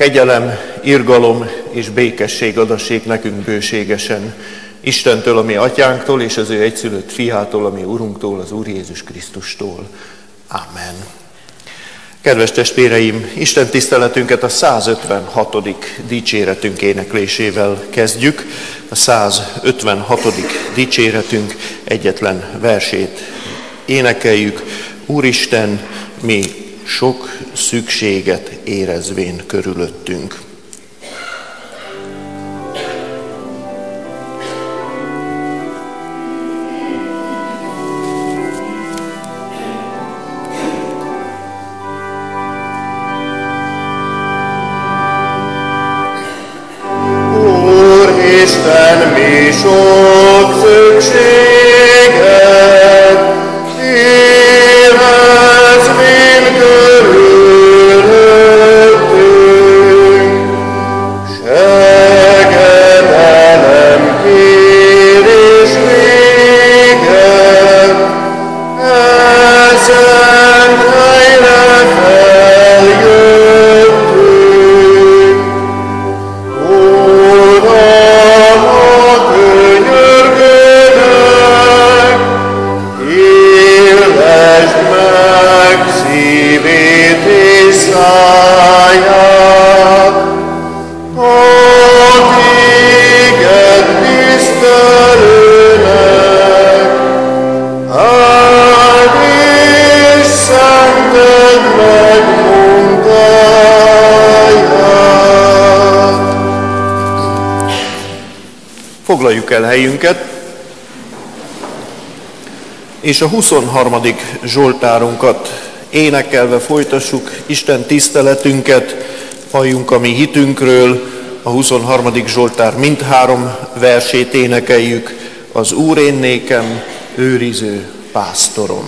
Kegyelem, irgalom és békesség adassék nekünk bőségesen Istentől, a mi atyánktól, és az ő egyszülött fiától, a mi Urunktól, az Úr Jézus Krisztustól. Amen. Kedves testvéreim, Isten tiszteletünket a 156. dicséretünk éneklésével kezdjük. A 156. dicséretünk egyetlen versét énekeljük. Úristen, mi sok szükséget érezvén körülöttünk. Úristen, mi sok szükséget érezvén körülöttünk, segedelem kérés véget, ezen helyre feljöttünk. Uram, könyörgödök, illesd meg szívét és száját, a téged tisztelőnek, áld és szenteld meg munkáját. Foglaljuk el helyünket, és a 23. Zsoltárunkat énekelve folytassuk Isten tiszteletünket, halljunk a mi hitünkről. A 23. Zsoltár mindhárom versét énekeljük. Az Úr én nékem, őriző pásztorom.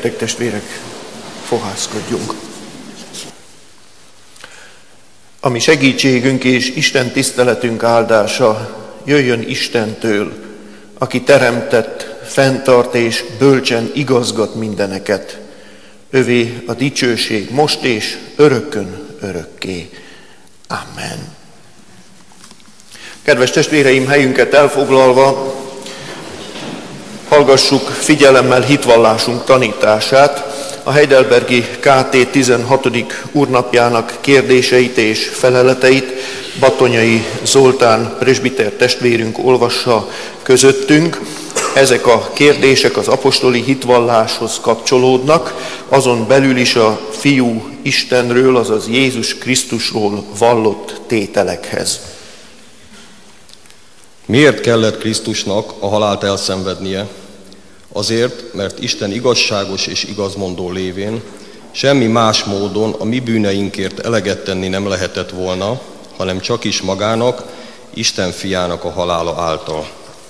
Gyertek testvérek, fohászkodjunk. A mi segítségünk és Isten tiszteletünk áldása jöjjön Istentől, aki teremtett, fenntart és bölcsen igazgat mindeneket. Övé a dicsőség most és örökkön örökké. Amen. Kedves testvéreim, helyünket elfoglalva, hallgassuk figyelemmel hitvallásunk tanítását, a heidelbergi KT 16. úrnapjának kérdéseit és feleleteit Battonyai Zoltán presbiter testvérünk olvassa közöttünk. Ezek a kérdések az apostoli hitvalláshoz kapcsolódnak, azon belül is a Fiú Istenről, azaz Jézus Krisztusról vallott tételekhez. Miért kellett Krisztusnak a halált elszenvednie? Azért, mert Isten igazságos és igazmondó lévén semmi más módon a mi bűneinkért eleget tenni nem lehetett volna, hanem csak is magának, Isten fiának a halála által.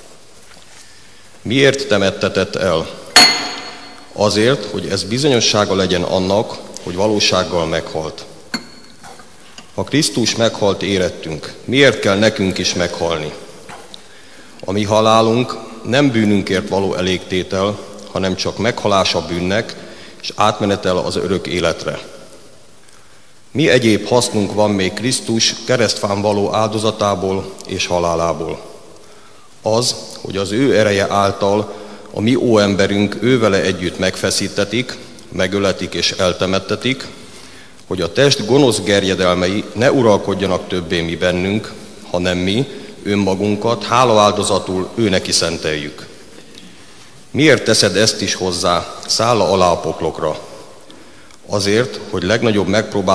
Miért temettetett el? Azért, hogy ez bizonyossága legyen annak, hogy valósággal meghalt. Ha Krisztus meghalt érettünk, miért kell nekünk is meghalni? A mi halálunk nem bűnünkért való elégtétel, hanem csak meghalás a bűnnek, és átmenetel az örök életre. Mi egyéb hasznunk van még Krisztus keresztfán való áldozatából és halálából? Az, hogy az ő ereje által a mi óemberünk ővele együtt megfeszítetik, megöletik és eltemettetik, hogy a test gonosz gerjedelmei ne uralkodjanak többé mi bennünk, hanem mi önmagunkat hálaáldozatul ő neki szenteljük. Miért teszed ezt is hozzá, szálla alá a poklokra? Azért, hogy legnagyobb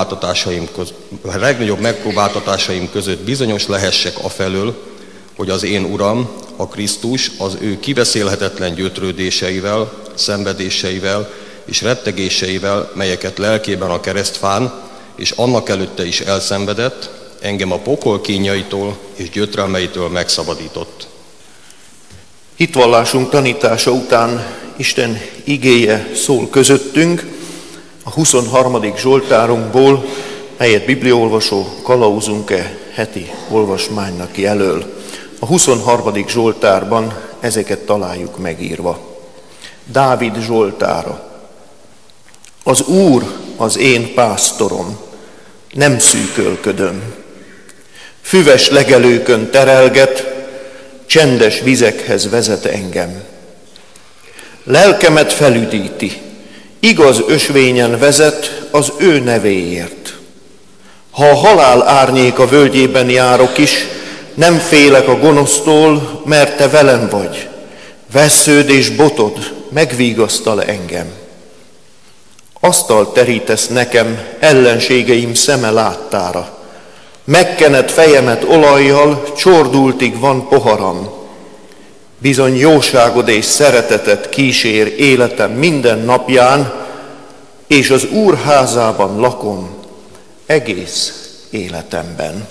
megpróbáltatásaim között bizonyos lehessek afelől, hogy az én Uram, a Krisztus az ő kibeszélhetetlen gyötrődéseivel, szenvedéseivel és rettegéseivel, melyeket lelkében a keresztfán és annak előtte is elszenvedett, engem a pokol kínjaitól és gyötrelmeitől megszabadított. Hitvallásunk tanítása után Isten igéje szól közöttünk a 23. Zsoltárunkból, melyet bibliaolvasó kalauzunk heti olvasmánynak jelöl. A 23. Zsoltárban ezeket találjuk megírva. Dávid Zsoltára. Az Úr az én pásztorom, nem szűkölködöm. Füves legelőkön terelget, csendes vizekhez vezet engem. Lelkemet felüdíti, igaz ösvényen vezet az ő nevéért. Ha a halál árnyéka völgyében járok is, nem félek a gonosztól, mert te velem vagy. Vessződ és botod megvigasztal engem. Asztalt terítesz nekem ellenségeim szeme láttára. Megkenett fejemet olajjal, csordultig van poharam. Bizony jóságod és szeretetet kísér életem minden napján, és az Úr házában lakom egész életemben.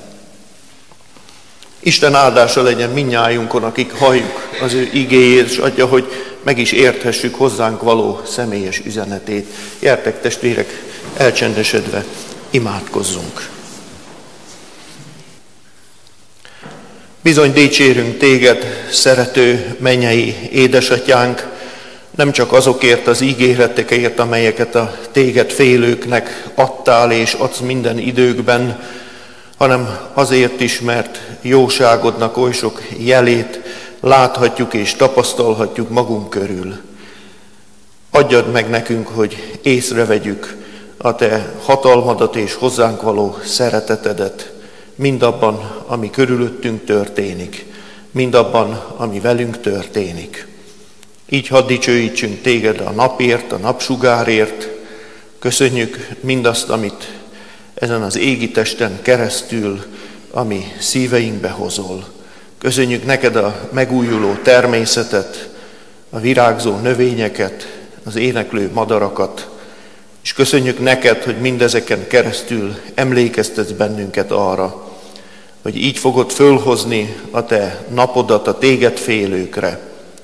Isten áldása legyen mindnyájunkon, akik halljuk az ő igéjét, és adja, hogy meg is érthessük hozzánk való személyes üzenetét. Gyertek testvérek, elcsendesedve imádkozzunk. Bizony dicsérünk téged, szerető mennyei édesatyánk, nem csak azokért az ígéretekért, amelyeket a téged félőknek adtál és adsz minden időkben, hanem azért is, mert jóságodnak oly sok jelét láthatjuk és tapasztalhatjuk magunk körül. Adjad meg nekünk, hogy észrevegyük a te hatalmadat és hozzánk való szeretetedet, mindabban, ami körülöttünk történik, mindabban, ami velünk történik. Így hadd dicsőítsünk téged a napért, a napsugárért, köszönjük mindazt, amit ezen az égi testen keresztül, ami szíveinkbe hozol. Köszönjük neked a megújuló természetet, a virágzó növényeket, az éneklő madarakat, és köszönjük neked, hogy mindezeken keresztül emlékeztetsz bennünket arra, hogy így fogod fölhozni a te napodat a téged félőkre.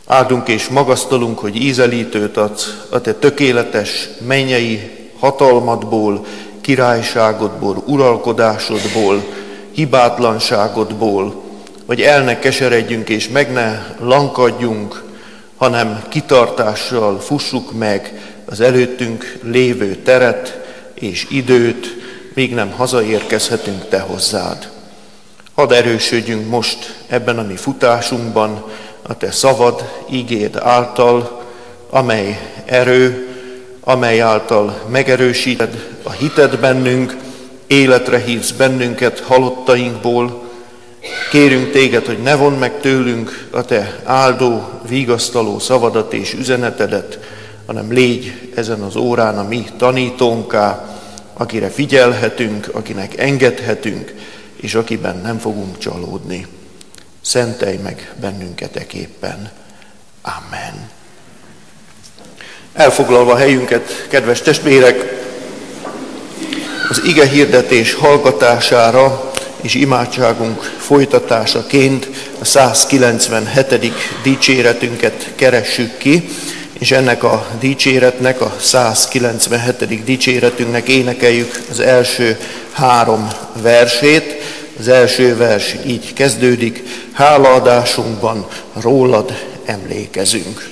Áldunk és magasztalunk, hogy ízelítőt adsz a te tökéletes mennyei hatalmadból, királyságodból, uralkodásodból, hibátlanságodból, hogy el ne keseredjünk és meg ne lankadjunk, hanem kitartással fussuk meg az előttünk lévő teret és időt, míg nem hazaérkezhetünk te hozzád. Hadd erősödjünk most ebben a mi futásunkban, a te szavad, ígéd által, amely erő, amely által megerősíted a hited bennünk, életre hívsz bennünket halottainkból. Kérünk téged, hogy ne vondd meg tőlünk a te áldó, vigasztaló szavadat és üzenetedet, hanem légy ezen az órán a mi tanítónká, akire figyelhetünk, akinek engedhetünk, és akiben nem fogunk csalódni. Szentelj meg bennünket eképpen. Amen. Elfoglalva helyünket, kedves testvérek, az ige hirdetés hallgatására és imádságunk folytatásaként a 197. dicséretünket keressük ki, és ennek a dicséretnek, a 197. dicséretünknek énekeljük az első 3 versét. Az első vers így kezdődik: hálaadásunkban rólad emlékezünk.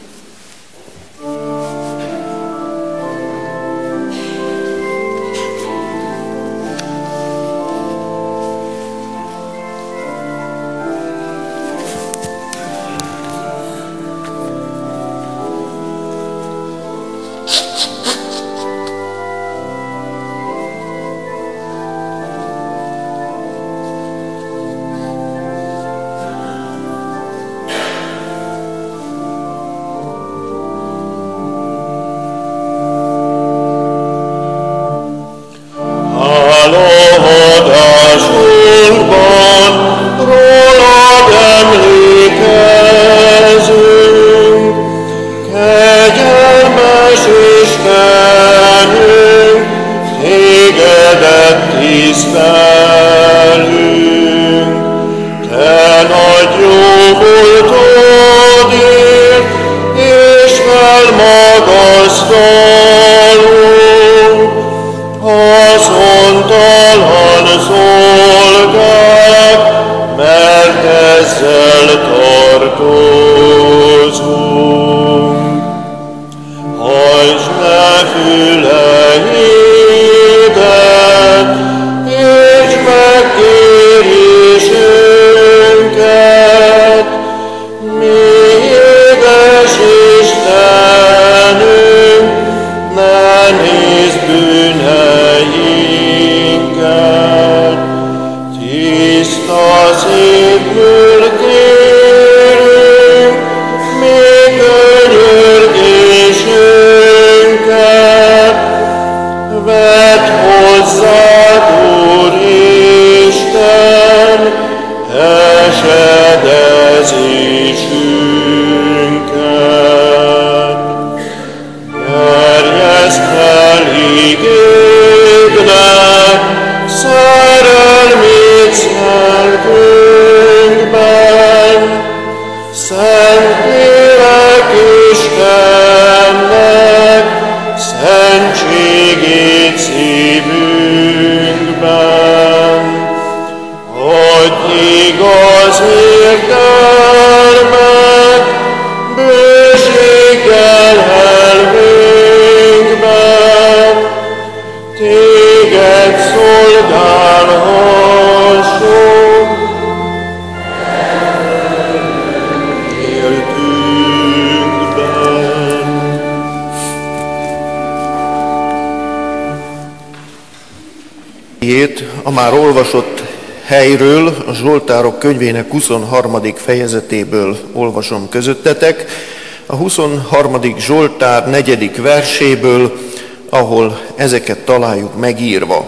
A már olvasott helyről, a Zsoltárok könyvének 23. fejezetéből olvasom közöttetek, a 23. Zsoltár 4. verséből, ahol ezeket találjuk megírva.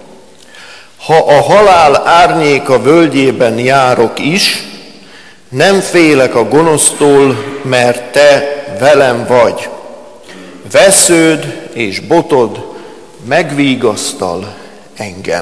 Ha a halál árnyéka völgyében járok is, nem félek a gonosztól, mert te velem vagy. Vessződ és botod megvigasztal engem.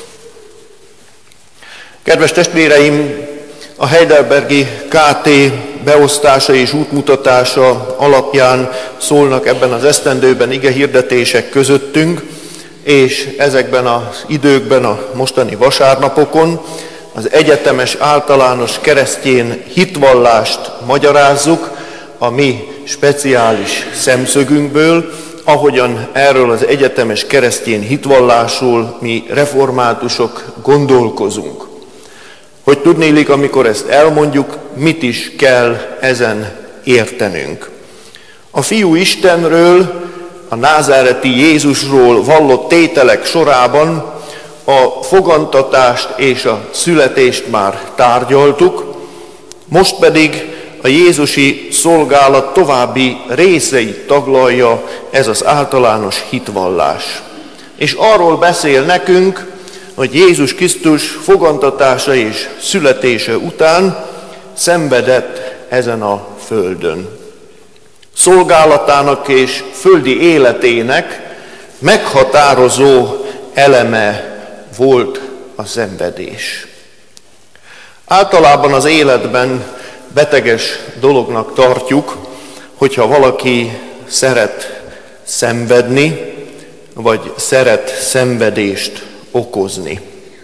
Kedves testvéreim, a heidelbergi KT beosztása és útmutatása alapján szólnak ebben az esztendőben igehirdetések közöttünk, és ezekben az időkben, a mostani vasárnapokon az egyetemes általános keresztény hitvallást magyarázzuk a mi speciális szemszögünkből, ahogyan erről az egyetemes keresztény hitvallásról mi reformátusok gondolkozunk. Hogy tudnélik, amikor ezt elmondjuk, mit is kell ezen értenünk. A Fiú Istenről, a názáreti Jézusról vallott tételek sorában a fogantatást és a születést már tárgyaltuk, most pedig a jézusi szolgálat további részeit taglalja ez az általános hitvallás. És arról beszél nekünk, hogy Jézus Krisztus fogantatása és születése után szenvedett ezen a földön. Szolgálatának és földi életének meghatározó eleme volt a szenvedés. Általában az életben beteges dolognak tartjuk, hogyha valaki szeret szenvedni, vagy szeret szenvedést okozni.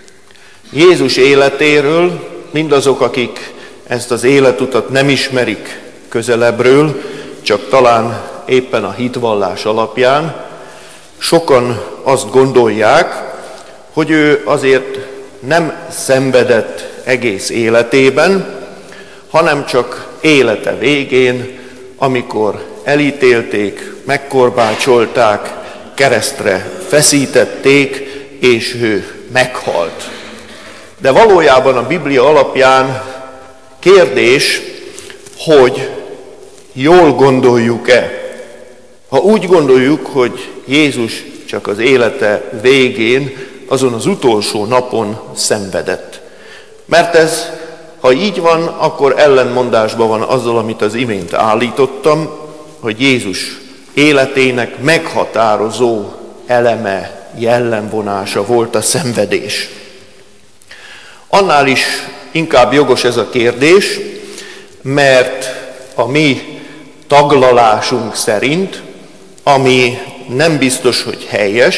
Jézus életéről mindazok, akik ezt az életutat nem ismerik közelebbről, csak talán éppen a hitvallás alapján, sokan azt gondolják, hogy ő azért nem szenvedett egész életében, hanem csak élete végén, amikor elítélték, megkorbácsolták, keresztre feszítették, és ő meghalt. De valójában a Biblia alapján kérdés, hogy jól gondoljuk-e? Ha úgy gondoljuk, hogy Jézus csak az élete végén, azon az utolsó napon szenvedett. Mert ez, ha így van, akkor ellentmondásban van azzal, amit az imént állítottam, hogy Jézus életének meghatározó eleme, jellemvonása volt a szenvedés. Annál is inkább jogos ez a kérdés, mert a mi taglalásunk szerint, ami nem biztos, hogy helyes,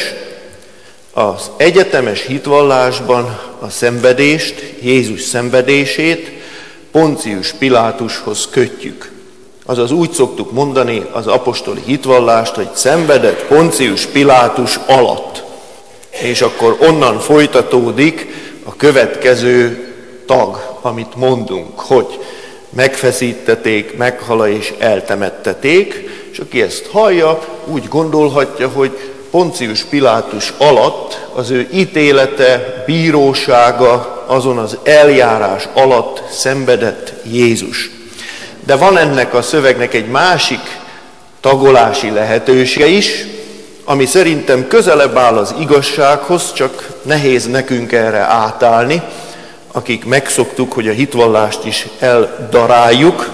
az egyetemes hitvallásban a szenvedést, Jézus szenvedését Poncius Pilátushoz kötjük. Azaz úgy szoktuk mondani az apostoli hitvallást, hogy szenvedett Poncius Pilátus alatt. És akkor onnan folytatódik a következő tag, amit mondunk, hogy megfeszítették, meghala és eltemetteték, és aki ezt hallja, úgy gondolhatja, hogy Poncius Pilátus alatt az ő ítélete, bírósága, azon az eljárás alatt szenvedett Jézus. De van ennek a szövegnek egy másik tagolási lehetősége is, ami szerintem közelebb áll az igazsághoz, csak nehéz nekünk erre átállni, akik megszoktuk, hogy a hitvallást is eldaráljuk.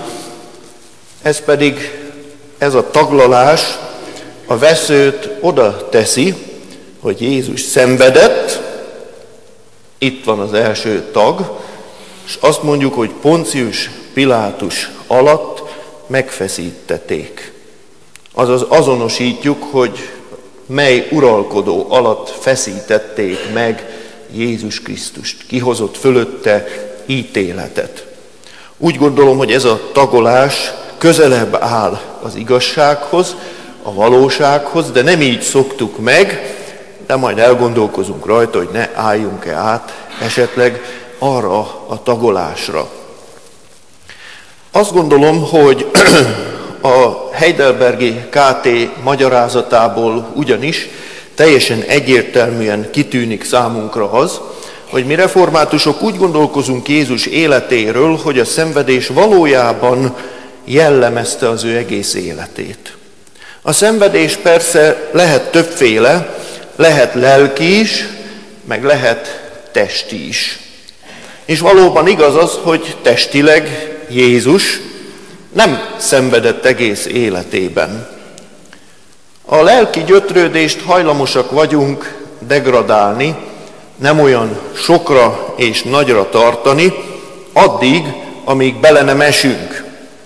Ez a taglalás a veszőt oda teszi, hogy Jézus szenvedett, itt van az első tag, és azt mondjuk, hogy Poncius Pilátus alatt megfeszítették. Azaz azonosítjuk, hogy mely uralkodó alatt feszítették meg Jézus Krisztust, kihozott fölötte ítéletet. Úgy gondolom, hogy ez a tagolás közelebb áll az igazsághoz, a valósághoz, de nem így szoktuk meg, de majd elgondolkozunk rajta, hogy ne álljunk-e át esetleg arra a tagolásra. Azt gondolom, hogy a Heidelbergi KT magyarázatából ugyanis teljesen egyértelműen kitűnik számunkra az, hogy mi reformátusok úgy gondolkozunk Jézus életéről, hogy a szenvedés valójában jellemezte az ő egész életét. A szenvedés persze lehet többféle, lehet lelki is, meg lehet testi is. És valóban igaz az, hogy testileg Jézus nem szenvedett egész életében. A lelki gyötrődést hajlamosak vagyunk degradálni, nem olyan sokra és nagyra tartani, addig, amíg bele nem esünk.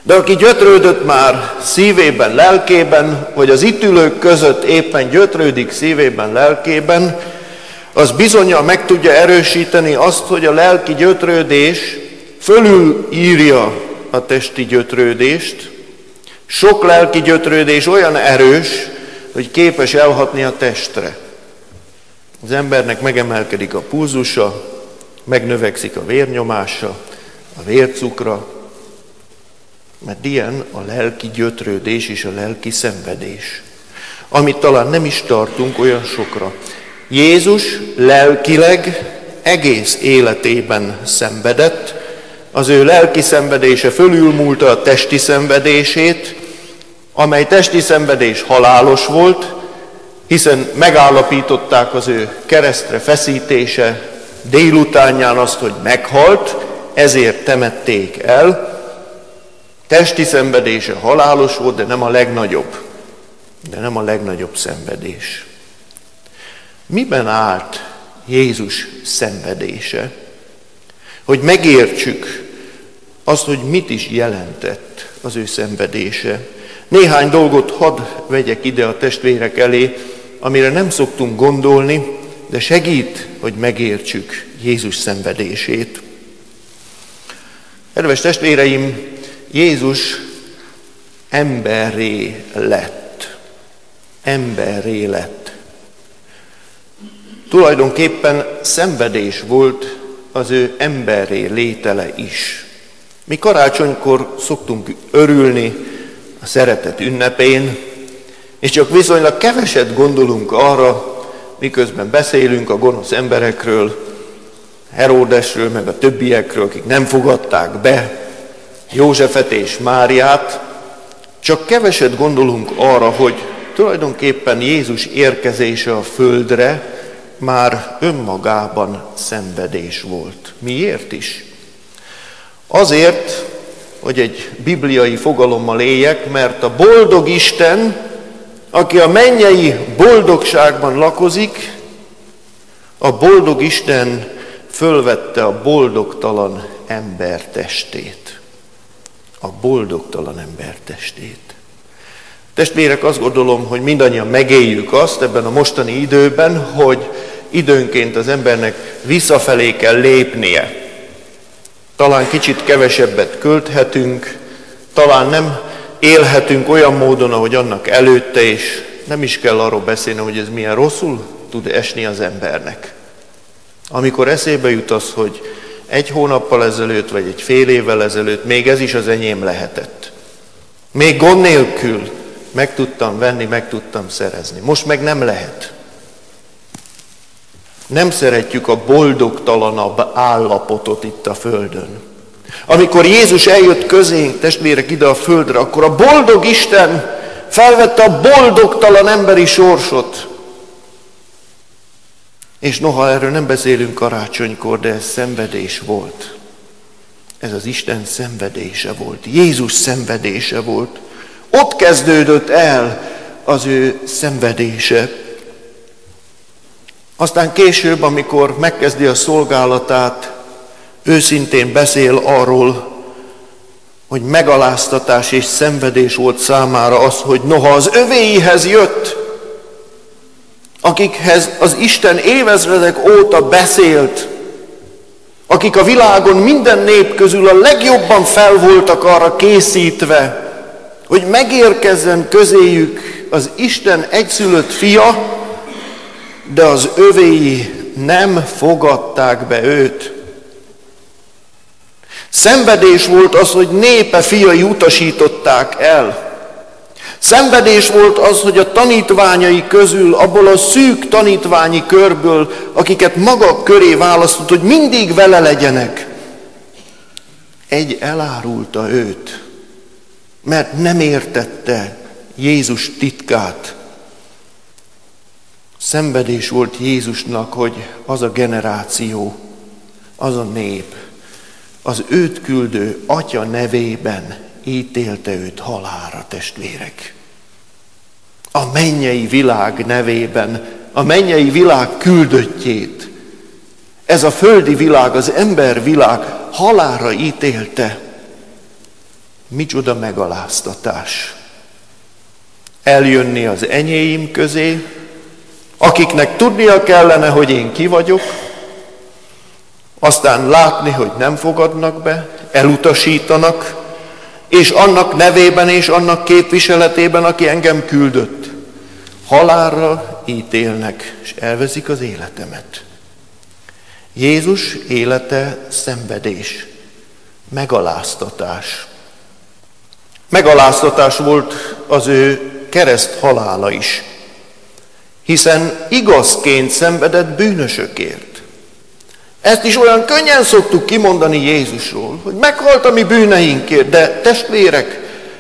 De aki gyötrődött már szívében, lelkében, vagy az itt ülők között éppen gyötrődik szívében, lelkében, az bizonnyal meg tudja erősíteni azt, hogy a lelki gyötrődés fölülírja a testi gyötrődést. Sok lelki gyötrődés olyan erős, hogy képes elhatni a testre. Az embernek megemelkedik a pulzusa, megnövekszik a vérnyomása, a vércukra, mert ilyen a lelki gyötrődés és a lelki szenvedés, amit talán nem is tartunk olyan sokra. Jézus lelkileg egész életében szenvedett, az ő lelki szenvedése fölülmúlta a testi szenvedését, amely testi szenvedés halálos volt, hiszen megállapították az ő keresztre feszítése délutánján azt, hogy meghalt, ezért temették el. Testi szenvedése halálos volt, de nem a legnagyobb szenvedés. Miben állt Jézus szenvedése? Hogy megértsük azt, hogy mit is jelentett az ő szenvedése. Néhány dolgot hadd vegyek ide a testvérek elé, amire nem szoktunk gondolni, de segít, hogy megértsük Jézus szenvedését. Kedves testvéreim, Jézus emberré lett. Emberré lett. Tulajdonképpen szenvedés volt az ő emberré létele is. Mi karácsonykor szoktunk örülni a szeretet ünnepén, és csak viszonylag keveset gondolunk arra, miközben beszélünk a gonosz emberekről, Heródesről, meg a többiekről, akik nem fogadták be Józsefet és Máriát, csak keveset gondolunk arra, hogy tulajdonképpen Jézus érkezése a földre már önmagában szenvedés volt. Miért is? Azért, hogy egy bibliai fogalommal éljek, mert a boldog Isten, aki a mennyei boldogságban lakozik, a boldog Isten fölvette a boldogtalan ember testét. A boldogtalan ember testét. Testvérek, azt gondolom, hogy mindannyian megéljük azt ebben a mostani időben, hogy időnként az embernek visszafelé kell lépnie. Talán kicsit kevesebbet költhetünk, talán nem élhetünk olyan módon, ahogy annak előtte, és nem is kell arról beszélni, hogy ez milyen rosszul tud esni az embernek. Amikor eszébe jut az, hogy egy hónappal ezelőtt, vagy egy fél évvel ezelőtt még ez is az enyém lehetett. Még gond nélkül meg tudtam venni, meg tudtam szerezni. Most meg nem lehet. Nem szeretjük a boldogtalanabb állapotot itt a földön. Amikor Jézus eljött közénk, testvérek, ide a földre, akkor a boldog Isten felvette a boldogtalan emberi sorsot. És noha erről nem beszélünk karácsonykor, de ez szenvedés volt. Ez az Isten szenvedése volt. Jézus szenvedése volt. Ott kezdődött el az ő szenvedése. Aztán később, amikor megkezdi a szolgálatát, őszintén beszél arról, hogy megaláztatás és szenvedés volt számára az, hogy noha az övéihez jött, akikhez az Isten évezredek óta beszélt, akik a világon minden nép közül a legjobban fel voltak arra készítve, hogy megérkezzen közéjük az Isten egyszülött fia, de az övéi nem fogadták be őt. Szenvedés volt az, hogy népe fiai utasították el. Szenvedés volt az, hogy a tanítványai közül, abból a szűk tanítványi körből, akiket maga köré választott, hogy mindig vele legyenek, egy elárulta őt, mert nem értette Jézus titkát. Szenvedés volt Jézusnak, hogy az a generáció, az a nép, az őt küldő Atya nevében ítélte őt halálra, testvérek. A mennyei világ nevében, a mennyei világ küldöttjét. Ez a földi világ, az ember világ halálra ítélte. Micsoda megaláztatás. Eljönni az enyéim közé, akiknek tudnia kellene, hogy én ki vagyok, aztán látni, hogy nem fogadnak be, elutasítanak, és annak nevében és annak képviseletében, aki engem küldött, halálra ítélnek, és elveszik az életemet. Jézus élete szenvedés, megaláztatás. Megaláztatás volt az ő kereszt halála is, hiszen igazként szenvedett bűnösökért. Ezt is olyan könnyen szoktuk kimondani Jézusról, hogy meghalt a mi bűneinkért, de testvérek,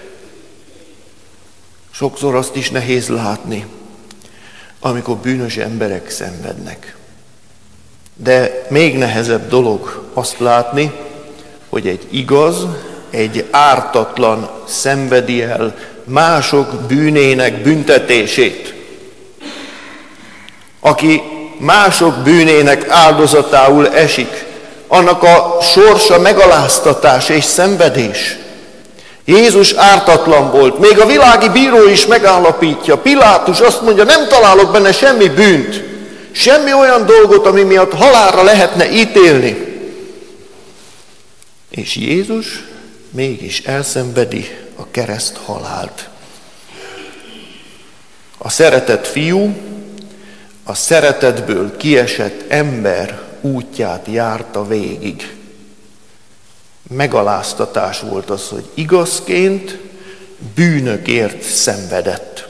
sokszor azt is nehéz látni, amikor bűnös emberek szenvednek. De még nehezebb dolog azt látni, hogy egy igaz, egy ártatlan szenvedi el mások bűnének büntetését. Aki mások bűnének áldozatául esik, annak a sorsa megaláztatás és szenvedés. Jézus ártatlan volt, még a világi bíró is megállapítja. Pilátus azt mondja, nem találok benne semmi bűnt, semmi olyan dolgot, ami miatt halálra lehetne ítélni. És Jézus mégis elszenvedi a kereszt halált. A szeretett fiú, a szeretetből kiesett ember útját járta végig. Megaláztatás volt az, hogy igazként bűnökért szenvedett.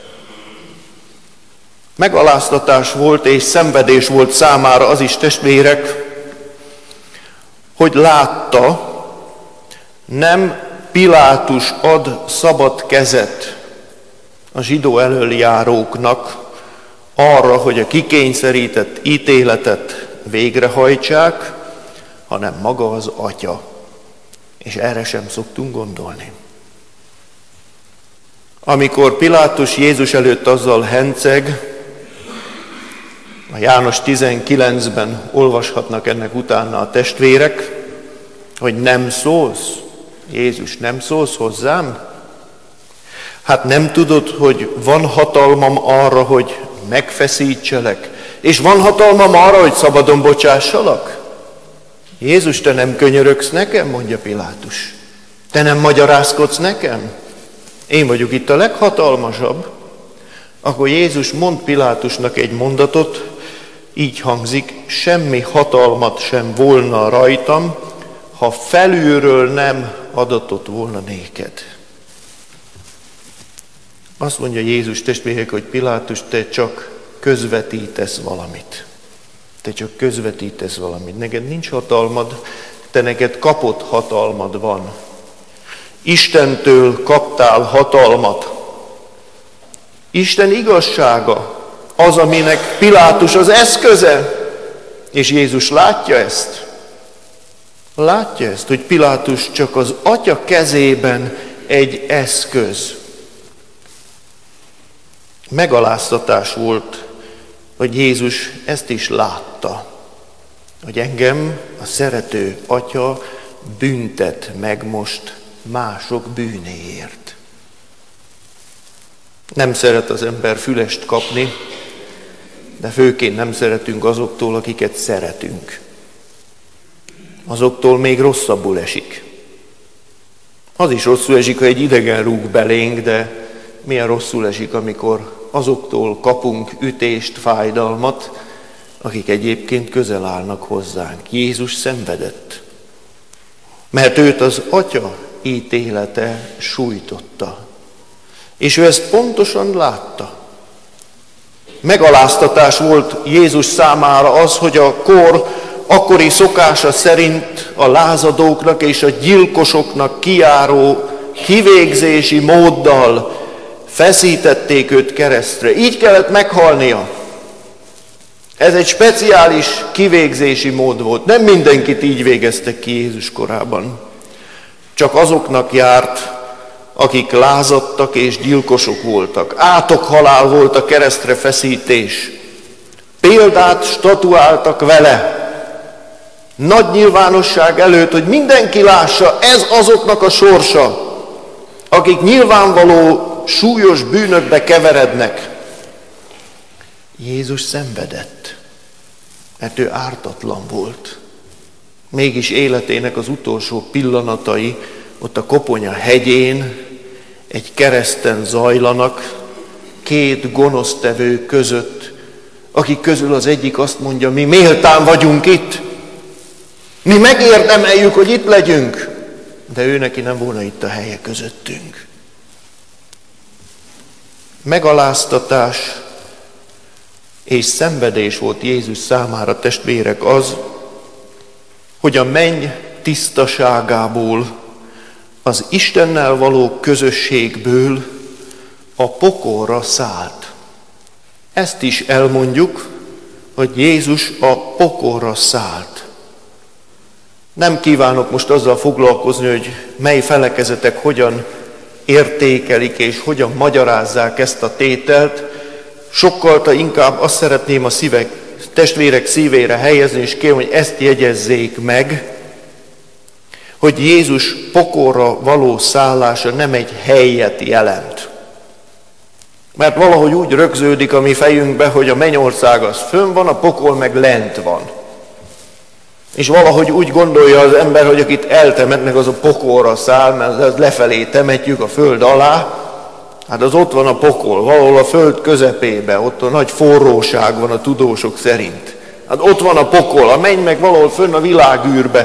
Megaláztatás volt és szenvedés volt számára az is, testvérek, hogy látta, nem Pilátus ad szabad kezet a zsidó elöljáróknak arra, hogy a kikényszerített ítéletet végrehajtsák, hanem maga az Atya. És erre sem szoktunk gondolni. Amikor Pilátus Jézus előtt azzal henceg, a János 19-ben olvashatnak ennek utána a testvérek, hogy nem szólsz, Jézus, nem szólsz hozzám? Hát nem tudod, hogy van hatalmam arra, hogy megfeszítselek, és van hatalmam arra, hogy szabadon bocsássalak? Jézus, te nem könyörögsz nekem, mondja Pilátus. Te nem magyarázkodsz nekem? Én vagyok itt a leghatalmasabb. Akkor Jézus mond Pilátusnak egy mondatot, így hangzik, semmi hatalmat sem volna rajtam, ha felülről nem adatott volna néked. Azt mondja Jézus, testvérek, hogy Pilátus, te csak közvetítesz valamit. Te csak közvetítesz valamit. Neked nincs hatalmad, te neked kapott hatalmad van. Istentől kaptál hatalmat. Isten igazsága az, aminek Pilátus az eszköze. És Jézus látja ezt. Látja ezt, hogy Pilátus csak az Atya kezében egy eszköz. Megaláztatás volt, hogy Jézus ezt is látta, hogy engem a szerető Atya büntet meg most mások bűnéért. Nem szeret az ember fülest kapni, de főként nem szeretünk azoktól, akiket szeretünk. Azoktól még rosszabbul esik. Az is rosszul esik, ha egy idegen rúg belénk, de milyen rosszul esik, amikor azoktól kapunk ütést, fájdalmat, akik egyébként közel állnak hozzánk. Jézus szenvedett, mert őt az Atya ítélete sújtotta. És ő ezt pontosan látta. Megaláztatás volt Jézus számára az, hogy a kor akkori szokása szerint a lázadóknak és a gyilkosoknak kijáró kivégzési móddal feszítették őt keresztre. Így kellett meghalnia. Ez egy speciális kivégzési mód volt. Nem mindenkit így végeztek ki Jézus korában. Csak azoknak járt, akik lázadtak és gyilkosok voltak. Átokhalál volt a keresztre feszítés. Példát statuáltak vele. Nagy nyilvánosság előtt, hogy mindenki lássa, ez azoknak a sorsa, akik nyilvánvaló súlyos bűnökbe keverednek. Jézus szenvedett, mert ő ártatlan volt. Mégis életének az utolsó pillanatai ott a Koponya hegyén egy kereszten zajlanak, két gonosztevő között, akik közül az egyik azt mondja, mi méltán vagyunk itt, mi megérdemeljük, hogy itt legyünk, de ő neki nem volna itt a helye közöttünk. Megaláztatás és szenvedés volt Jézus számára, testvérek, az, hogy a menny tisztaságából, az Istennel való közösségből a pokolra szállt. Ezt is elmondjuk, hogy Jézus a pokolra szállt. Nem kívánok most azzal foglalkozni, hogy mely felekezetek hogyan értékelik és hogyan magyarázzák ezt a tételt. Sokkal inkább azt szeretném a testvérek szívére helyezni, és kérem, hogy ezt jegyezzék meg, hogy Jézus pokolra való szállása nem egy helyet jelent. Mert valahogy úgy rögződik a mi fejünkbe, hogy a mennyország az fönn van, a pokol meg lent van. És valahogy úgy gondolja az ember, hogy akit eltemetnek, az a pokolra száll, mert az lefelé temetjük a föld alá. Hát az ott van a pokol, valahol a föld közepébe, ott a nagy forróság van a tudósok szerint. Hát ott van a pokol, a menny meg valahol fönn a világűrbe.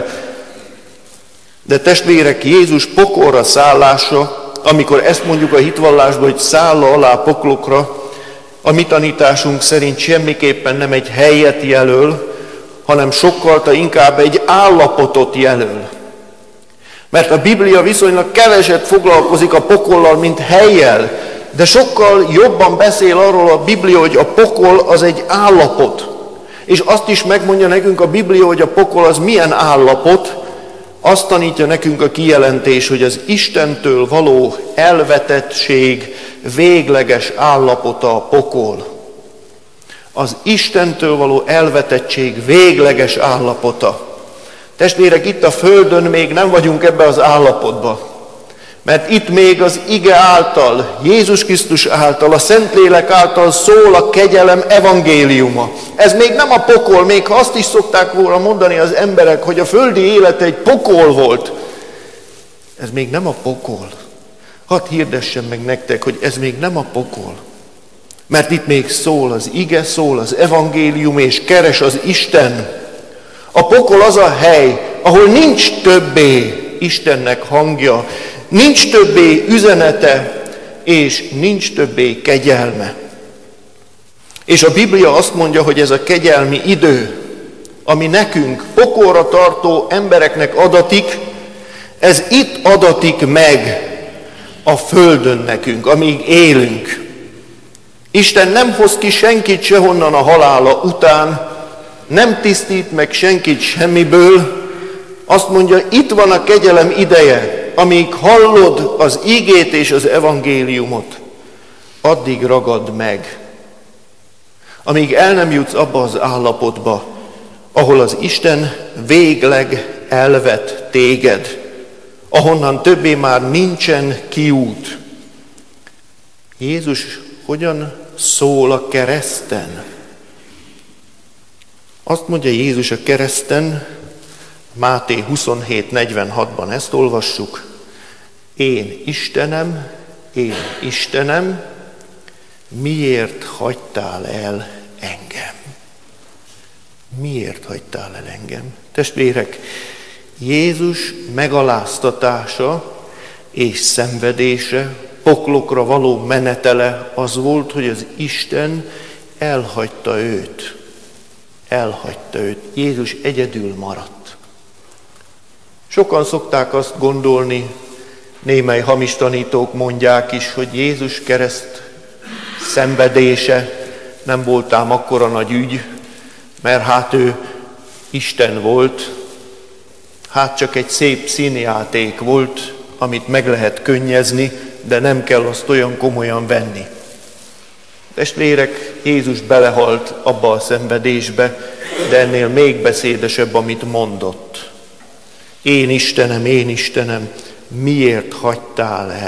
De testvérek, Jézus pokolra szállása, amikor ezt mondjuk a hitvallásban, hogy szálla alá poklokra, a mi tanításunk szerint semmiképpen nem egy helyet jelöl, hanem sokkal inkább egy állapotot jelöl. Mert a Biblia viszonylag keveset foglalkozik a pokollal, mint hellyel, de sokkal jobban beszél arról a Biblia, hogy a pokol az egy állapot. És azt is megmondja nekünk a Biblia, hogy a pokol az milyen állapot. Azt tanítja nekünk a kijelentés, hogy az Istentől való elvetettség végleges állapota a pokol. Az Istentől való elvetettség végleges állapota. Testvérek, itt a földön még nem vagyunk ebbe az állapotba. Mert itt még az ige által, Jézus Krisztus által, a Szentlélek által szól a kegyelem evangéliuma. Ez még nem a pokol, még ha azt is szokták volna mondani az emberek, hogy a földi élet egy pokol volt. Ez még nem a pokol. Hadd hirdessem meg nektek, hogy ez még nem a pokol. Mert itt még szól az ige, szól az evangélium, és keres az Isten. A pokol az a hely, ahol nincs többé Istennek hangja, nincs többé üzenete, és nincs többé kegyelme. És a Biblia azt mondja, hogy ez a kegyelmi idő, ami nekünk, pokolra tartó embereknek adatik, ez itt adatik meg a földön nekünk, amíg élünk. Isten nem hoz ki senkit sehonnan a halála után, nem tisztít meg senkit semmiből. Azt mondja, itt van a kegyelem ideje, amíg hallod az igét és az evangéliumot, addig ragad meg. Amíg el nem jutsz abba az állapotba, ahol az Isten végleg elvet téged, ahonnan többé már nincsen kiút. Jézus hogyan szól a kereszten? Azt mondja Jézus a kereszten, Máté 27:46-ban ezt olvassuk, én Istenem, miért hagytál el engem? Miért hagytál el engem? Testvérek, Jézus megaláztatása és szenvedése, poklokra való menetele az volt, hogy az Isten elhagyta őt. Elhagyta őt. Jézus egyedül maradt. Sokan szokták azt gondolni, némely hamis tanítók mondják is, hogy Jézus kereszt szenvedése nem volt ám akkora nagy ügy, mert hát ő Isten volt, hát csak egy szép színjáték volt, amit meg lehet könnyezni, de nem kell azt olyan komolyan venni. Testvérek, Jézus belehalt abba a szenvedésbe, de ennél még beszédesebb, amit mondott. Én Istenem, miért hagytál el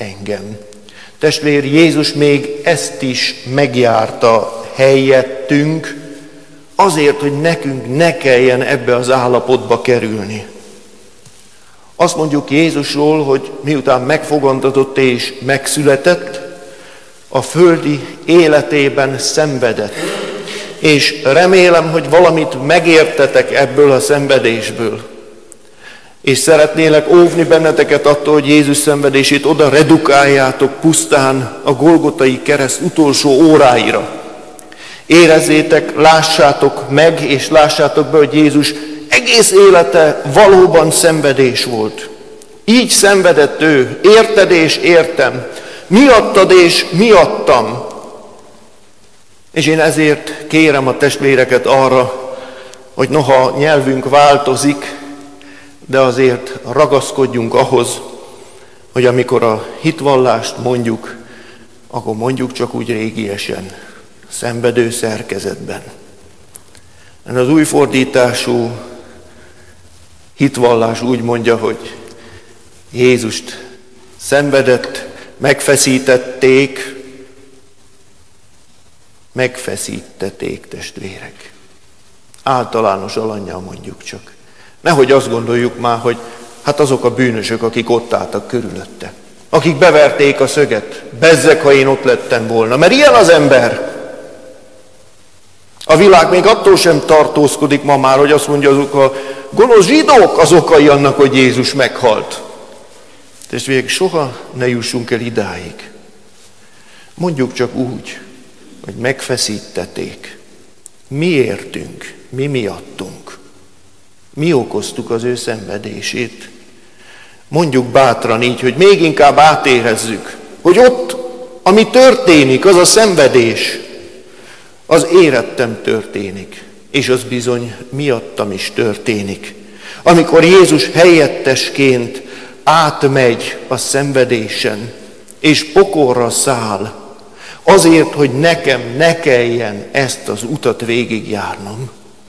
engem. Testvér, Jézus még ezt is megjárta helyettünk, azért, hogy nekünk ne kelljen ebbe az állapotba kerülni. Azt mondjuk Jézusról, hogy miután megfogantatott és megszületett, a földi életében szenvedett. És remélem, hogy valamit megértetek ebből a szenvedésből. És szeretnélek óvni benneteket attól, hogy Jézus szenvedését oda redukáljátok pusztán a Golgotai kereszt utolsó óráira. Érezzétek, lássátok meg, és lássátok be, hogy Jézus egész élete valóban szenvedés volt. Így szenvedett ő, érted és értem, miattad és miattam. És én ezért kérem a testvéreket arra, hogy noha nyelvünk változik, de azért ragaszkodjunk ahhoz, hogy amikor a hitvallást mondjuk, akkor mondjuk csak úgy régiesen, szenvedő szerkezetben. Az új fordítású hitvallás úgy mondja, hogy Jézust szenvedett, megfeszítették, testvérek. Általános alannyal mondjuk csak. Nehogy azt gondoljuk már, hogy hát azok a bűnösök, akik ott álltak körülötte. Akik beverték a szöget. Bezzeg, ha én ott lettem volna. Mert ilyen az ember. A világ még attól sem tartózkodik ma már, hogy azt mondja, azok a gonosz zsidók az okai annak, hogy Jézus meghalt. Testvérek, soha ne jussunk el idáig. Mondjuk csak úgy, hogy megfeszítették. Miértünk, mi miattunk. Mi okoztuk az ő szenvedését. Mondjuk bátran így, hogy még inkább átérezzük, hogy ott, ami történik, az a szenvedés, az érettem történik, és az bizony miattam is történik. Amikor Jézus helyettesként átmegy a szenvedésen, és pokolra száll, azért, hogy nekem ne kelljen ezt az utat végigjárnom.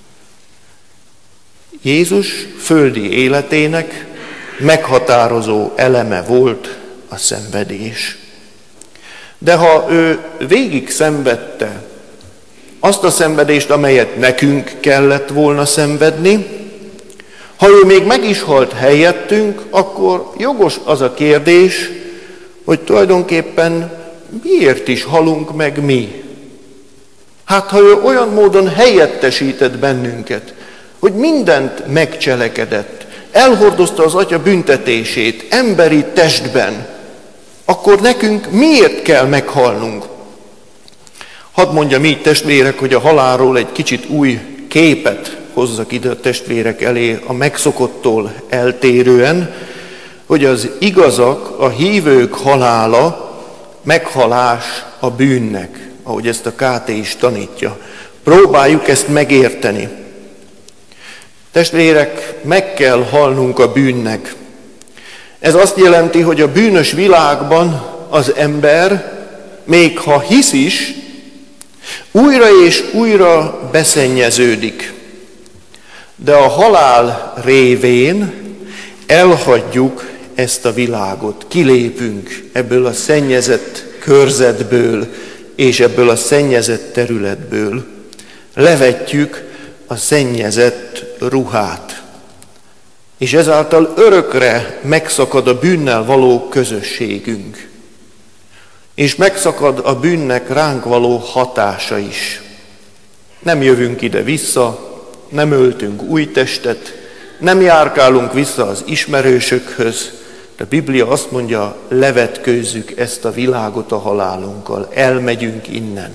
Jézus földi életének meghatározó eleme volt a szenvedés. De ha ő végig szenvedte azt a szenvedést, amelyet nekünk kellett volna szenvedni, ha ő még meg is halt helyettünk, akkor jogos az a kérdés, hogy tulajdonképpen miért is halunk meg mi? Hát ha ő olyan módon helyettesített bennünket, hogy mindent megcselekedett, elhordozta az Atya büntetését emberi testben, akkor nekünk miért kell meghalnunk? Hadd mondjam így, testvérek, hogy a halálról egy kicsit új képet hozzak ide a testvérek elé a megszokottól eltérően, hogy az igazak, a hívők halála meghalás a bűnnek, ahogy ezt a KT is tanítja. Próbáljuk ezt megérteni. Testvérek, meg kell halnunk a bűnnek. Ez azt jelenti, hogy a bűnös világban az ember, még ha hisz is, újra és újra beszennyeződik. De a halál révén elhagyjuk ezt a világot, kilépünk ebből a szennyezett körzetből és ebből a szennyezett területből. Levetjük a szennyezett ruhát. És ezáltal örökre megszakad a bűnnel való közösségünk. És megszakad a bűnnek ránk való hatása is. Nem jövünk ide-vissza, nem öltünk új testet, nem járkálunk vissza az ismerősökhöz, de a Biblia azt mondja, levetkőzzük ezt a világot a halálunkkal, elmegyünk innen.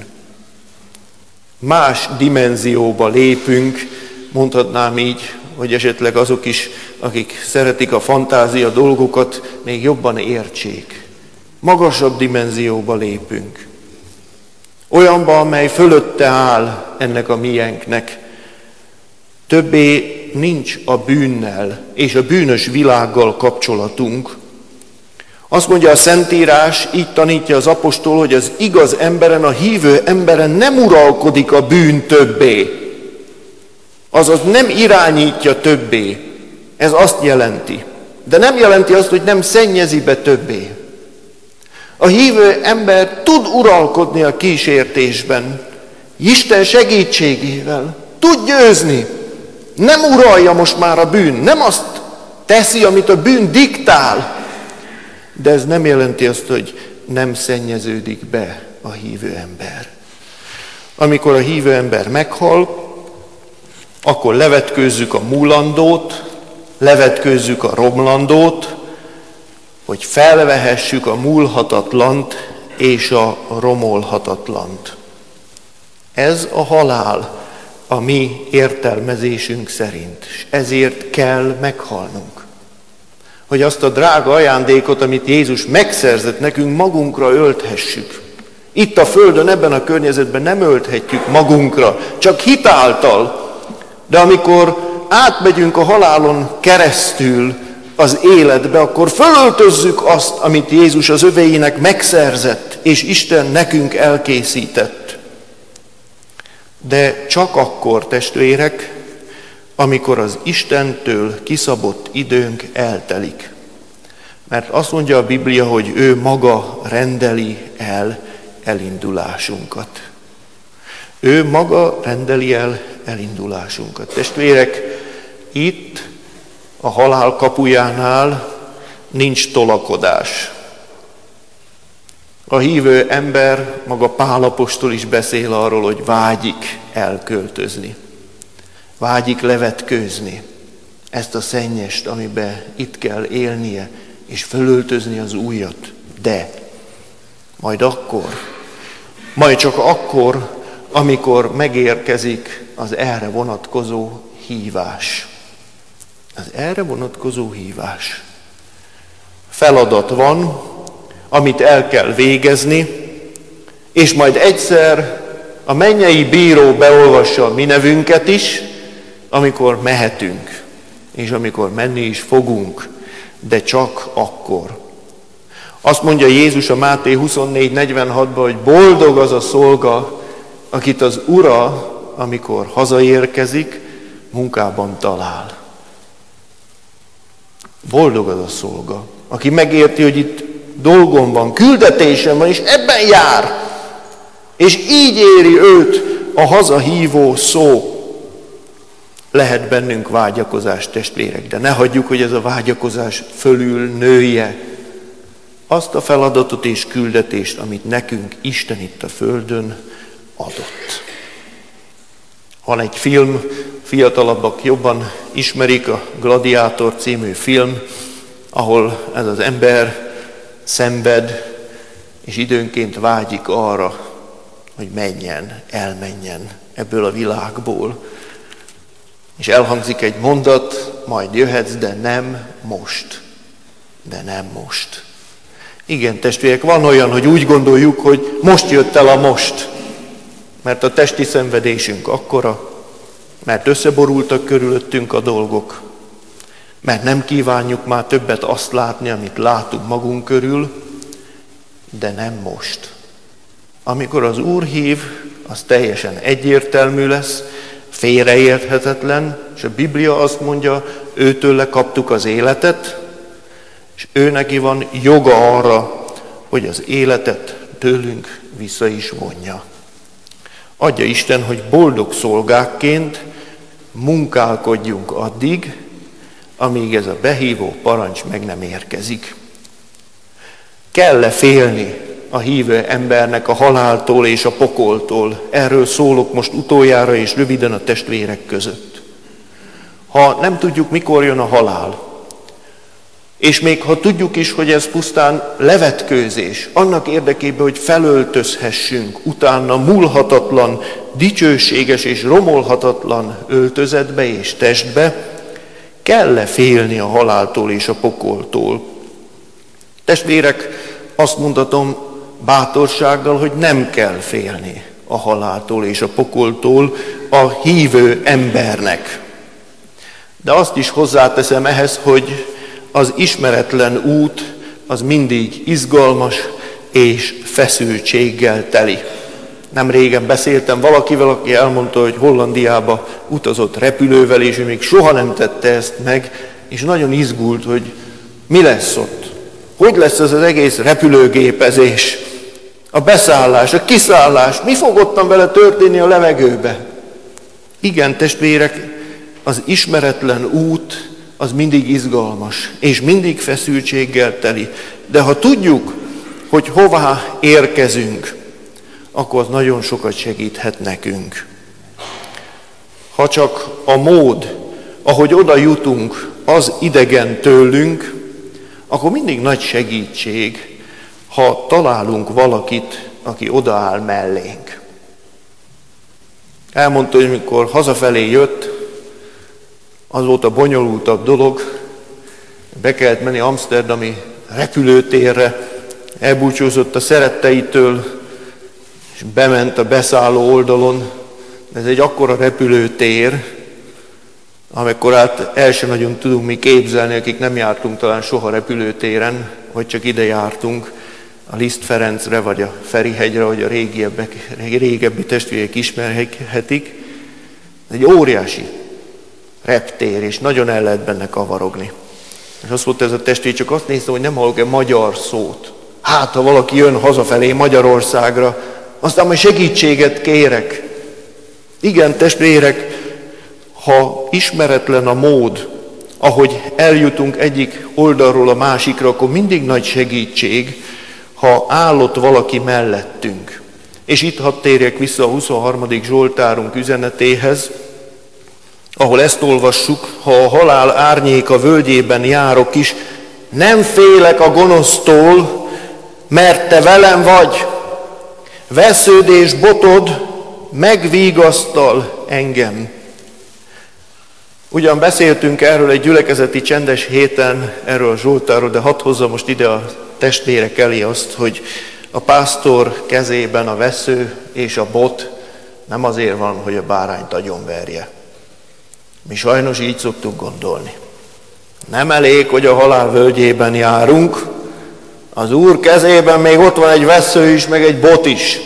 Más dimenzióba lépünk, mondhatnám így, hogy esetleg azok is, akik szeretik a fantázia dolgokat, még jobban értsék. Magasabb dimenzióba lépünk. Olyanba, amely fölötte áll ennek a miénknek. Többé nincs a bűnnel és a bűnös világgal kapcsolatunk. Azt mondja a Szentírás, így tanítja az apostol, hogy az igaz emberen, a hívő emberen nem uralkodik a bűn többé. Azaz nem irányítja többé. Ez azt jelenti. De nem jelenti azt, hogy nem szennyezi be többé. A hívő ember tud uralkodni a kísértésben, Isten segítségével, tud győzni. Nem uralja most már a bűn, nem azt teszi, amit a bűn diktál. De ez nem jelenti azt, hogy nem szennyeződik be a hívő ember. Amikor a hívő ember meghal, akkor levetkőzzük a múlandót, levetkőzzük a romlandót, hogy felvehessük a múlhatatlant és a romolhatatlant. Ez a halál a mi értelmezésünk szerint, és ezért kell meghalnunk. Hogy azt a drága ajándékot, amit Jézus megszerzett nekünk, magunkra ölthessük. Itt a Földön, ebben a környezetben nem ölthetjük magunkra, csak hitáltal. De amikor átmegyünk a halálon keresztül az életbe, akkor fölöltözzük azt, amit Jézus az övéinek megszerzett, és Isten nekünk elkészített. De csak akkor, testvérek, amikor az Istentől kiszabott időnk eltelik. Mert azt mondja a Biblia, hogy ő maga rendeli el elindulásunkat. Ő maga rendeli el elindulásunkat. Testvérek, itt a halál kapujánál nincs tolakodás. A hívő ember, maga Pál apostol is beszél arról, hogy vágyik elköltözni. Vágyik levetkőzni ezt a szennyest, amiben itt kell élnie, és fölöltözni az újat. De majd csak akkor, amikor megérkezik az erre vonatkozó hívás. Az erre vonatkozó hívás. Feladat van, amit el kell végezni, és majd egyszer a mennyei bíró beolvassa a mi nevünket is, amikor mehetünk, és amikor menni is fogunk, de csak akkor. Azt mondja Jézus a Máté 24:46-ban, hogy boldog az a szolga, akit az ura, amikor hazaérkezik, munkában talál. Boldog az a szolga, aki megérti, hogy itt dolgom van, küldetésem van, és ebben jár. És így éri őt a hazahívó szó. Lehet bennünk vágyakozás, testvérek, de ne hagyjuk, hogy ez a vágyakozás fölül nője azt a feladatot és küldetést, amit nekünk Isten itt a földön adott. Van egy film, fiatalabbak jobban ismerik, a Gladiátor című film, ahol ez az ember szenved, és időnként vágyik arra, hogy elmenjen ebből a világból. És elhangzik egy mondat, majd jöhetsz, de nem most. De nem most. Igen, testvérek, van olyan, hogy úgy gondoljuk, hogy most jött el a most. Mert a testi szenvedésünk akkora, mert összeborultak körülöttünk a dolgok, mert nem kívánjuk már többet azt látni, amit látunk magunk körül, de nem most. Amikor az Úr hív, az teljesen egyértelmű lesz, félreérthetetlen, és a Biblia azt mondja, őtőle kaptuk az életet, és ő neki van joga arra, hogy az életet tőlünk vissza is vonja. Adja Isten, hogy boldog szolgákként munkálkodjunk addig, amíg ez a behívó parancs meg nem érkezik. Kell-e félni a hívő embernek a haláltól és a pokoltól? Erről szólok most utoljára és röviden a testvérek között. Ha nem tudjuk, mikor jön a halál, és még ha tudjuk is, hogy ez pusztán levetkőzés, annak érdekében, hogy felöltözhessünk utána múlhatatlan, dicsőséges és romolhatatlan öltözetbe és testbe, kell-e félni a haláltól és a pokoltól? Testvérek, azt mondhatom bátorsággal, hogy nem kell félni a haláltól és a pokoltól a hívő embernek. De azt is hozzáteszem ehhez, hogy az ismeretlen út az mindig izgalmas és feszültséggel teli. Nem régen beszéltem valakivel, aki elmondta, hogy Hollandiába utazott repülővel, és ő még soha nem tette ezt meg, és nagyon izgult, hogy mi lesz ott. Hogy lesz ez az egész repülőgépezés, a beszállás, a kiszállás, mi fog ottan vele történni a levegőbe? Igen, testvérek, az ismeretlen út az mindig izgalmas, és mindig feszültséggel teli. De ha tudjuk, hogy hová érkezünk, akkor az nagyon sokat segíthet nekünk. Ha csak a mód, ahogy oda jutunk, az idegen tőlünk, akkor mindig nagy segítség, ha találunk valakit, aki odaáll mellénk. Elmondta, hogy amikor hazafelé jött, az volt a bonyolultabb dolog, be kellett menni amszterdami repülőtérre, elbúcsúzott a szeretteitől, és bement a beszálló oldalon. Ez egy akkora repülőtér, amikor el sem nagyon tudunk mi képzelni, akik nem jártunk talán soha repülőtéren, vagy csak ide jártunk, a Liszt Ferencre, vagy a Ferihegyre, vagy a régebbi testvérek ismerhetik. Ez egy óriási reptér, és nagyon el lehet benne kavarogni. És azt mondta ez a testvér, csak azt néztem, hogy nem hallok-e magyar szót. Hát, ha valaki jön hazafelé Magyarországra, aztán majd segítséget kérek. Igen, testvérek, ha ismeretlen a mód, ahogy eljutunk egyik oldalról a másikra, akkor mindig nagy segítség, ha állott valaki mellettünk. És itt hadd térjek vissza a 23. Zsoltárunk üzenetéhez, ahol ezt olvassuk: ha a halál árnyéka völgyében járok is, nem félek a gonosztól, mert te velem vagy. Vesződés botod megvigasztal engem. Ugyan beszéltünk erről egy gyülekezeti csendes héten, erről a Zsoltárról, de hadd hozza most ide a testvérek elé azt, hogy a pásztor kezében a vesző és a bot nem azért van, hogy a bárányt agyonverje. Mi sajnos így szoktuk gondolni. Nem elég, hogy a halál völgyében járunk, az Úr kezében még ott van egy vesző is, meg egy bot is.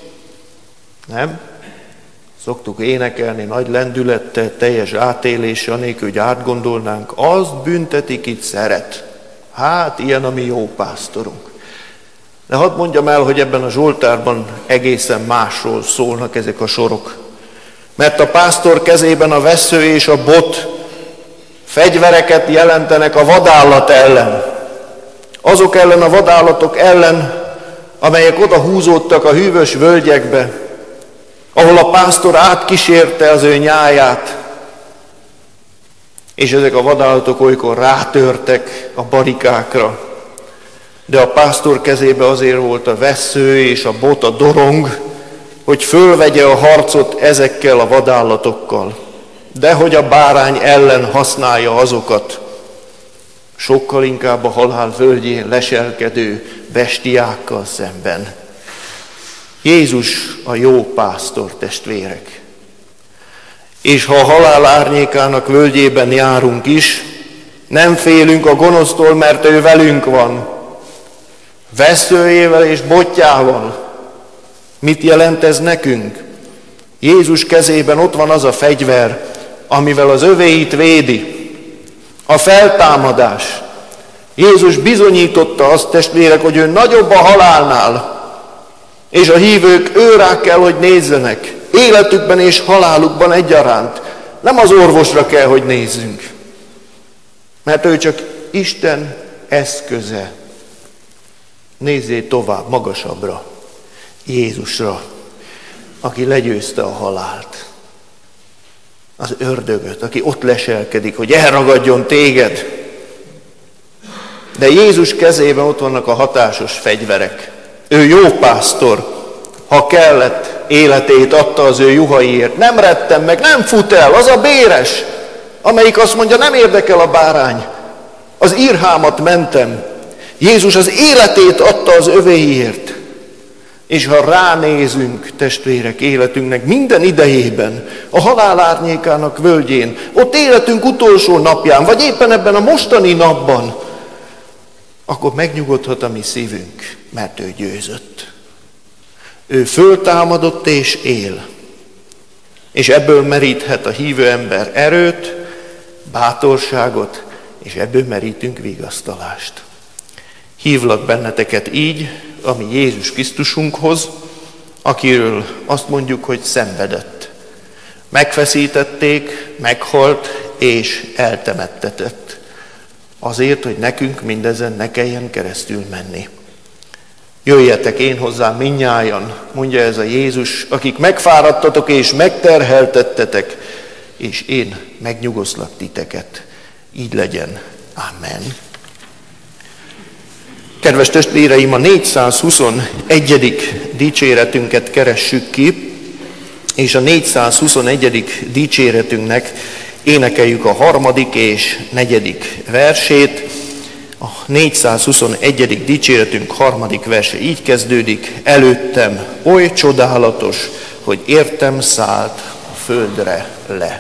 Nem? Szoktuk énekelni nagy lendülettel, teljes átéléssel, anélkül, hogy átgondolnánk, azt bünteti, kit szeret. Hát, ilyen a mi jó pásztorunk. De hadd mondjam el, hogy ebben a Zsoltárban egészen másról szólnak ezek a sorok. Mert a pásztor kezében a vesző és a bot fegyvereket jelentenek a vadállat ellen. Azok ellen a vadállatok ellen, amelyek oda húzódtak a hűvös völgyekbe, ahol a pásztor átkísérte az ő nyáját, és ezek a vadállatok olykor rátörtek a barikákra. De a pásztor kezébe azért volt a vessző és a bot, a dorong, hogy fölvegye a harcot ezekkel a vadállatokkal. De hogy a bárány ellen használja azokat, sokkal inkább a halál völgyén leselkedő bestiákkal szemben. Jézus a jó pásztor, testvérek. És ha a halál árnyékának völgyében járunk is, nem félünk a gonosztól, mert ő velünk van. Veszőjével és botjával. Mit jelent ez nekünk? Jézus kezében ott van az a fegyver, amivel az övéit védi. A feltámadás. Jézus bizonyította azt, testvérek, hogy ő nagyobb a halálnál, és a hívők őrá kell, hogy nézzenek, életükben és halálukban egyaránt. Nem az orvosra kell, hogy nézzünk, mert ő csak Isten eszköze. Nézzél tovább, magasabbra, Jézusra, aki legyőzte a halált. Az ördögöt, aki ott leselkedik, hogy elragadjon téged. De Jézus kezében ott vannak a hatásos fegyverek. Ő jó pásztor, ha kellett, életét adta az ő juhaiért. Nem rettem meg, nem fut el, az a béres, amelyik azt mondja, nem érdekel a bárány. Az írhámat mentem. Jézus az életét adta az övéiért. És ha ránézünk, testvérek, életünknek minden idejében, a halál árnyékának völgyén, ott életünk utolsó napján, vagy éppen ebben a mostani napban, akkor megnyugodhat a mi szívünk, mert ő győzött. Ő föltámadott és él. És ebből meríthet a hívő ember erőt, bátorságot, és ebből merítünk vigasztalást. Hívlak benneteket így, ami Jézus Krisztusunkhoz, akiről azt mondjuk, hogy szenvedett. Megfeszítették, meghalt és eltemettetett. Azért, hogy nekünk mindezen ne kelljen keresztül menni. Jöjjetek én hozzám mindnyájan, mondja ez a Jézus, akik megfáradtatok és megterheltettetek, és én megnyugoszlak titeket. Így legyen. Amen. Kedves testvéreim, a 421. dicséretünket keressük ki, és a 421. dicséretünknek énekeljük a 3. és 4. versét. A 421. dicséretünk 3. verse így kezdődik: előttem oly csodálatos, hogy értem szállt a földre le.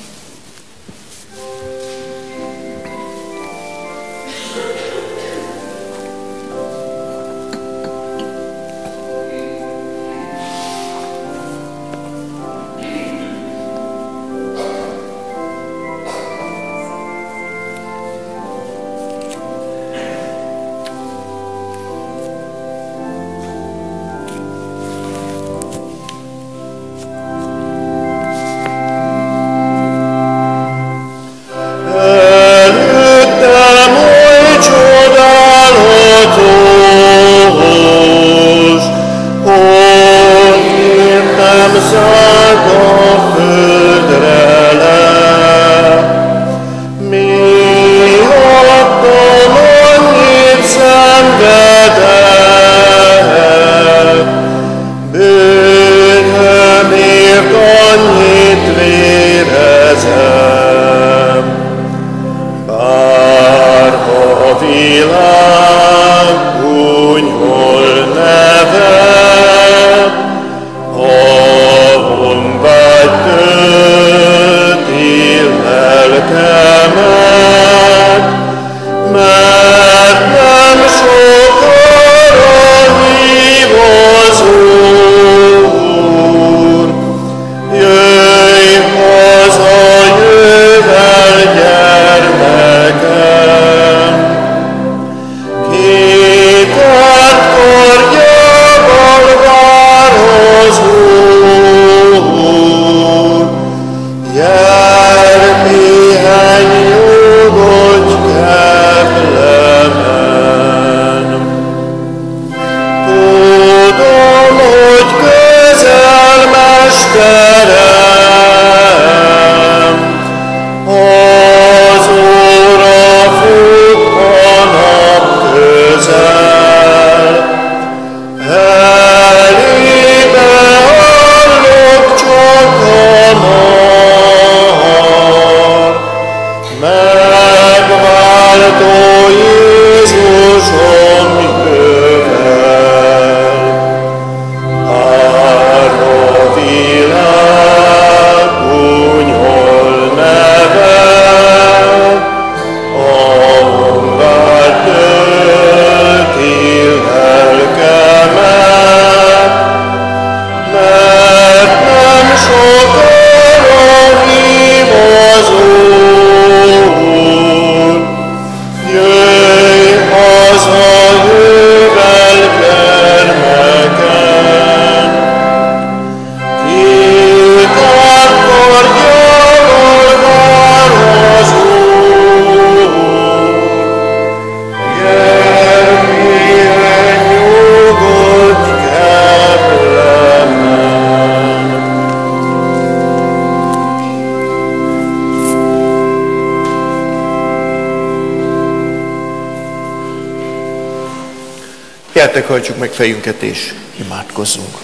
Gyertek, hajtsuk meg fejünket és imádkozzunk.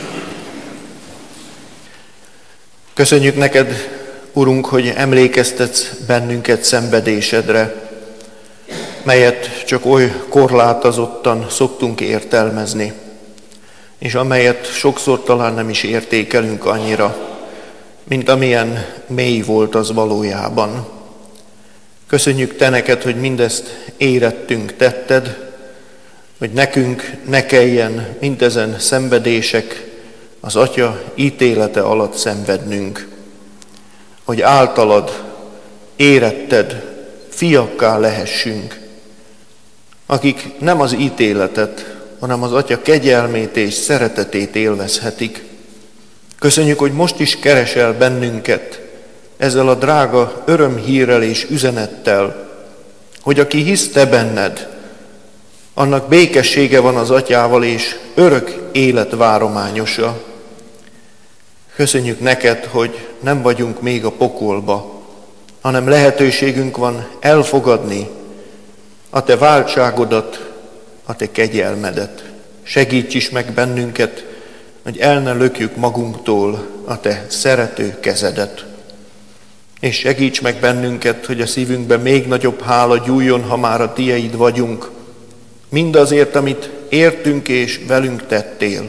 Köszönjük neked, Urunk, hogy emlékeztetsz bennünket szenvedésedre, melyet csak oly korlátozottan szoktunk értelmezni, és amelyet sokszor talán nem is értékelünk annyira, mint amilyen mély volt az valójában. Köszönjük te neked, hogy mindezt érettünk tetted, hogy nekünk ne kelljen mindezen szenvedések az Atya ítélete alatt szenvednünk, hogy általad éretted fiakká lehessünk, akik nem az ítéletet, hanem az Atya kegyelmét és szeretetét élvezhetik. Köszönjük, hogy most is keresel bennünket ezzel a drága örömhírrel és üzenettel, hogy aki hisz te benned, annak békessége van az Atyával, és örök élet várományosa. Köszönjük neked, hogy nem vagyunk még a pokolba, hanem lehetőségünk van elfogadni a te váltságodat, a te kegyelmedet. Segíts is meg bennünket, hogy el ne lökjük magunktól a te szerető kezedet. És segíts meg bennünket, hogy a szívünkben még nagyobb hála gyújjon, ha már a tieid vagyunk, mindazért, amit értünk és velünk tettél.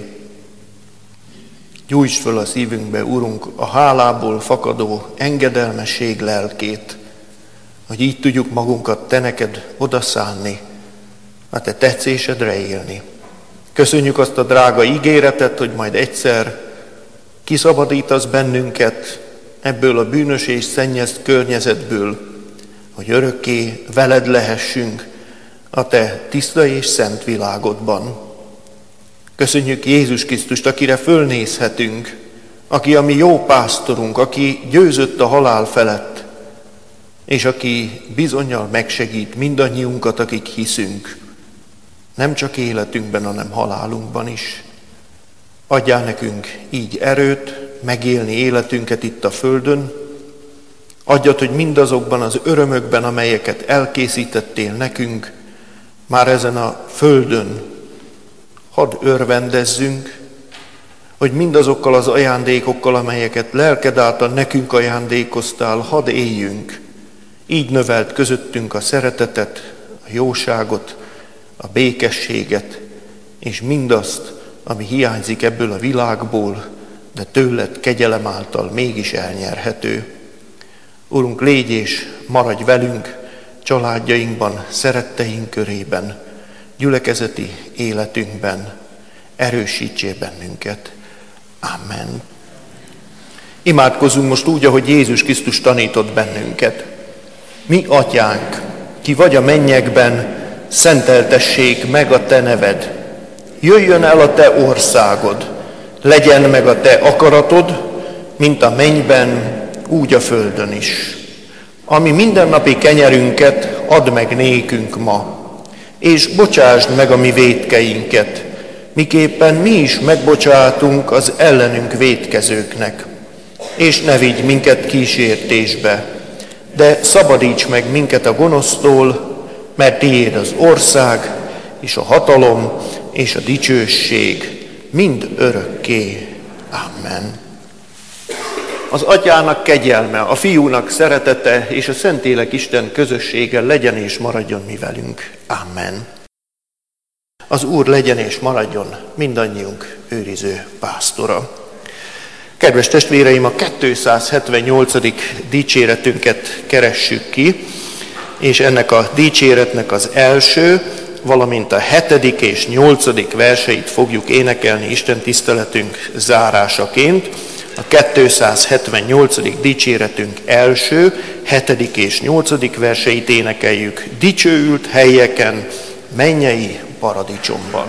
Gyújtsd föl a szívünkbe, Urunk, a hálából fakadó engedelmesség lelkét, hogy így tudjuk magunkat te neked odaszánni, a te tetszésedre élni. Köszönjük azt a drága ígéretet, hogy majd egyszer kiszabadítasz bennünket ebből a bűnös és szennyezt környezetből, hogy örökké veled lehessünk a te tiszta és szent világodban. Köszönjük Jézus Krisztust, akire fölnézhetünk, aki a mi jó pásztorunk, aki győzött a halál felett, és aki bizonnyal megsegít mindannyiunkat, akik hiszünk, nem csak életünkben, hanem halálunkban is. Adjál nekünk így erőt megélni életünket itt a földön, adjad, hogy mindazokban az örömökben, amelyeket elkészítettél nekünk, már ezen a földön hadd örvendezzünk, hogy mindazokkal az ajándékokkal, amelyeket lelked által nekünk ajándékoztál, hadd éljünk. Így növelt közöttünk a szeretetet, a jóságot, a békességet, és mindazt, ami hiányzik ebből a világból, de tőled kegyelem által mégis elnyerhető. Urunk, légy és maradj velünk, családjainkban, szeretteink körében, gyülekezeti életünkben, erősítsél bennünket. Amen. Imádkozzunk most úgy, ahogy Jézus Krisztus tanított bennünket. Mi atyánk, ki vagy a mennyekben, szenteltessék meg a te neved. Jöjjön el a te országod, legyen meg a te akaratod, mint a mennyben, úgy a földön is. Ami mindennapi kenyerünket add meg nékünk ma, és bocsásd meg a mi vétkeinket, miképpen mi is megbocsátunk az ellenünk vétkezőknek. És ne vigy minket kísértésbe, de szabadíts meg minket a gonosztól, mert tiéd az ország, és a hatalom, és a dicsőség mind örökké. Amen. Az Atyának kegyelme, a Fiúnak szeretete és a Szentlélek Isten közössége legyen és maradjon mi velünk. Amen. Az Úr legyen és maradjon mindannyiunk őriző pásztora. Kedves testvéreim, a 278. dicséretünket keressük ki, és ennek a dicséretnek az első, valamint a 7. és 8. verseit fogjuk énekelni Isten tiszteletünk zárásaként. A 278. dicséretünk első, 7. és 8. verseit énekeljük dicsőült helyeken, mennyei paradicsomban.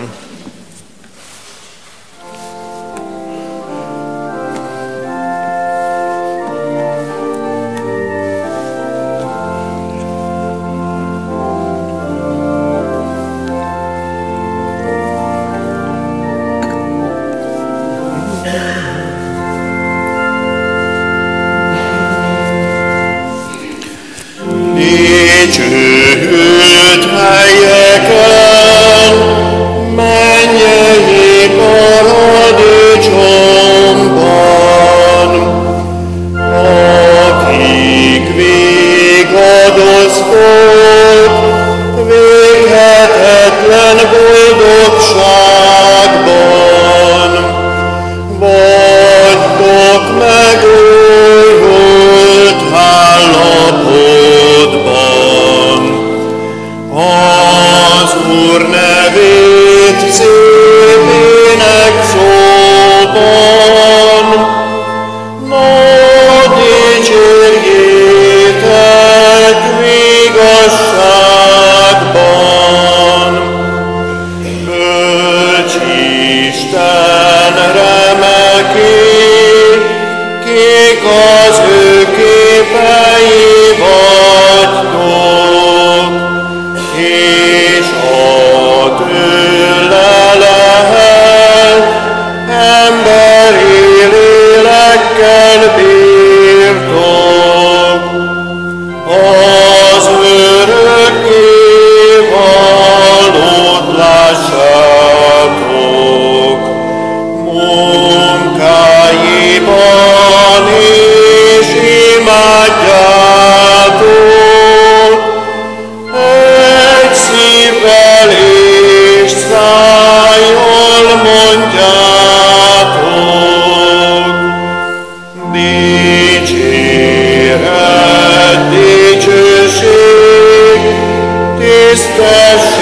Dicsőült helyeken, mennyei paradicsomban, akik végadoztok véghetetlen boldogságban, vagytok megújult állapotban. Az Úr nevét szépének szóban, nagy dicsérjétek igazságban. dicsőség